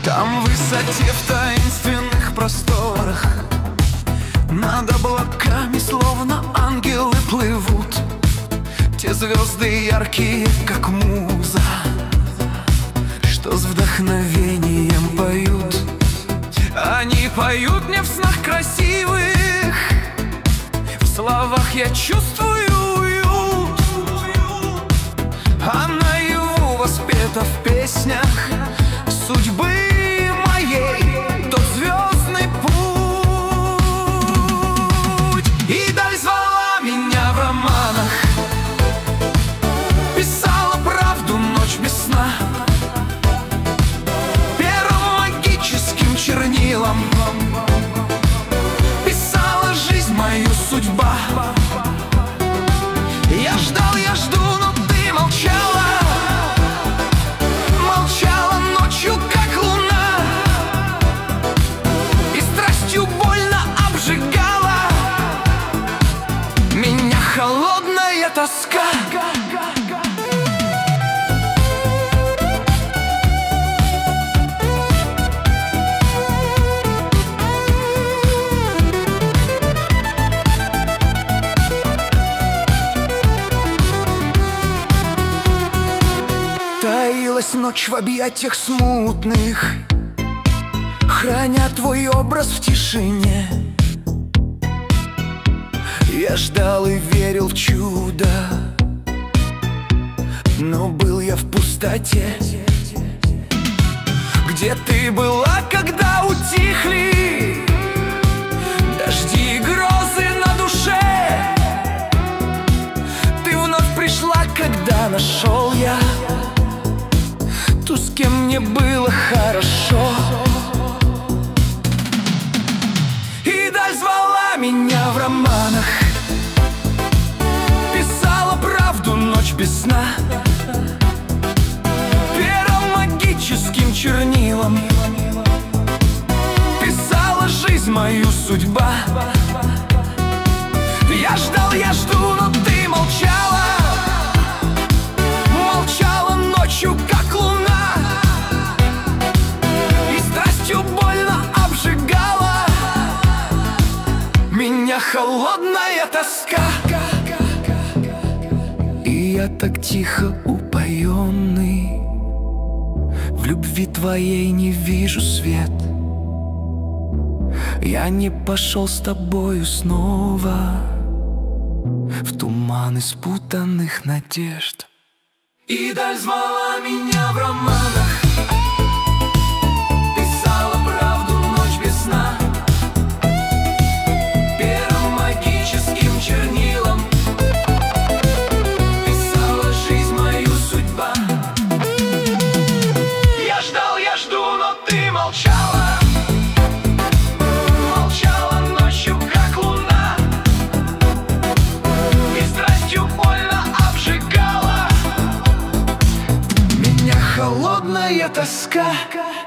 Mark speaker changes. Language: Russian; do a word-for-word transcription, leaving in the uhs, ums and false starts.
Speaker 1: Там в высоте, в таинственных просторах, над облаками словно ангелы плывут. Те звезды яркие, как муза, что с вдохновением поют. Они поют мне в снах красивых, в словах я чувствую уют, а наяву воспета в песнях судьбы моей тот звездный путь. И даль звала меня в романах, писала правду ночь без сна, пером магическим чернилом писала жизнь мою судьба. Я ждал, я жду, но ты молчала, молчала ночью, как луна, и страстью больно обжигала меня холодная тоска. Таилась ночь в объятиях смутных, храня твой образ в тишине. Я ждал и верил в чудо, но был я в пустоте. Где ты была, когда утихли дожди и грозы на душе? Ты вновь пришла, когда нашел я ту, с кем мне было хорошо. И даль звала меня в романах, писала правду ночь без сна, пером магическим чернилом писала жизнь мою судьба. Я ждал, я жду, но ты молчала, молчала ночью, как луна, и страстью больно обжигала меня холодная тоска. И я так тихо упоенный, в любви твоей не вижу свет. Я не пошел с тобою снова в туман испутанных надежд. И даль звала меня в романах, писала правду ночь без сна, пером магическим чернилом писала жизнь мою судьба. Я ждал, я жду, но ты молчала, молчала ночью, как луна, и страстью больно обжигала меня холодная тоска.